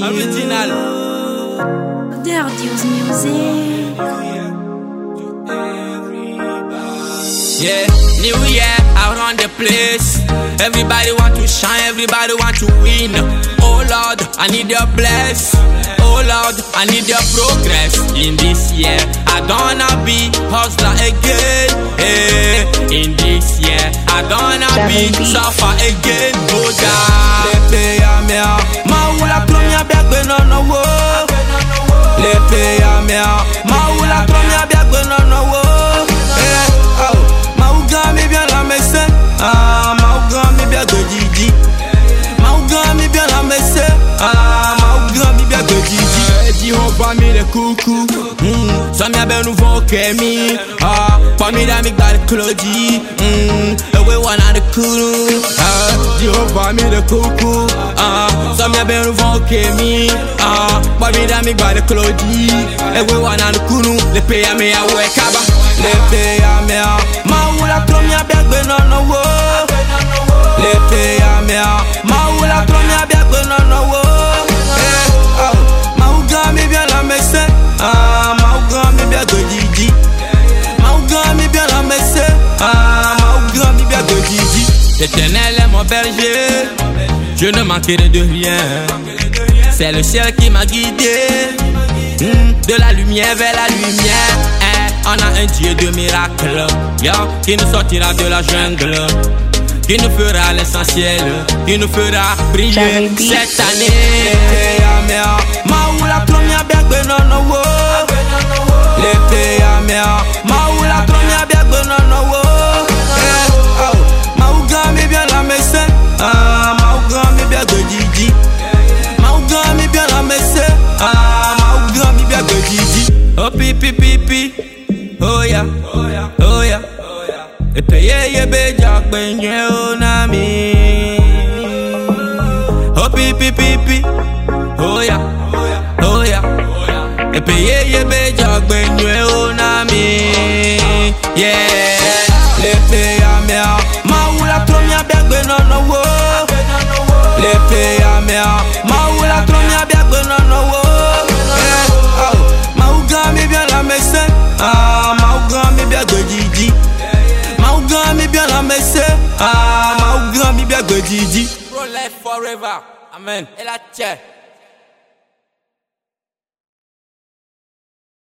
Original. Dirty's music. Yeah, New Year, out on the place. Everybody want to shine, everybody want to win. Oh Lord, I need your bless. Oh Lord, I need your progress. In this year, I don't wanna be hustler again. Hey, in this year, I don't wanna be suffer again. Oh God, les pays à mer, ma ou la première bière que non no wo. Les pays à mer, ma ou la première bière que non no wo. Mi bien la messe, ah ma grand mi bien de Didi. Ma grand mi bien la messe, ah ma grand mi bien de Didi. Di ho pa mi le coucou, ça mi a ben nouveau kemi. Ah, pa mi da mi gal Claudie, we wanna the cool. Ah, di ho pa mi le coucou, ah, ça mi a ben nouveau kemi. Ah, pa mi da mi gal Claudie, we wanna the cool. Le pay a me a we kaba, le pay a me a. La première bière que non no wo. Les pays à mer, ma ou la première bière que non no wo. Ma ou grand mi bien la messe, ah ma ou grand mi bien de Didi. Ma ou grand mi bien la messe, ah ma ou grand mi bien de Didi. L'Éternel est mon berger, je ne manquerai de rien. C'est le ciel qui m'a guidé, de la lumière vers la lumière. On a un Dieu de miracles, qui nous sortira de la jungle, qui nous fera l'essentiel, qui nous fera briller cette année. Ma ou la première bière que non no wo. Les pays à mer, ma ou la première bière que non no wo. Ma ou grand mi bien la messe, ah ma ou grand mi bien de Didi. Ma ou grand mi bien la messe, ah ma ou grand mi bien de Didi. Oh pipi pipi. Oh yeah, oh yeah. E peye ye beja kwenye onami. Oh pipi pipi. Oh yeah, oh yeah. E peye ye beja kwenye onami. Yeah. Le peye a mer, ma ou la première bière que non no wo. Le peye a mer, ma ou la première bière que non no wo. Ma ou grand mi bien la messe. Ah, ma grand mi bien de Didi. Ma grand mi bien la messe. Ah, ma grand mi bien de Didi. Pro life forever. Amen. Et la tchè.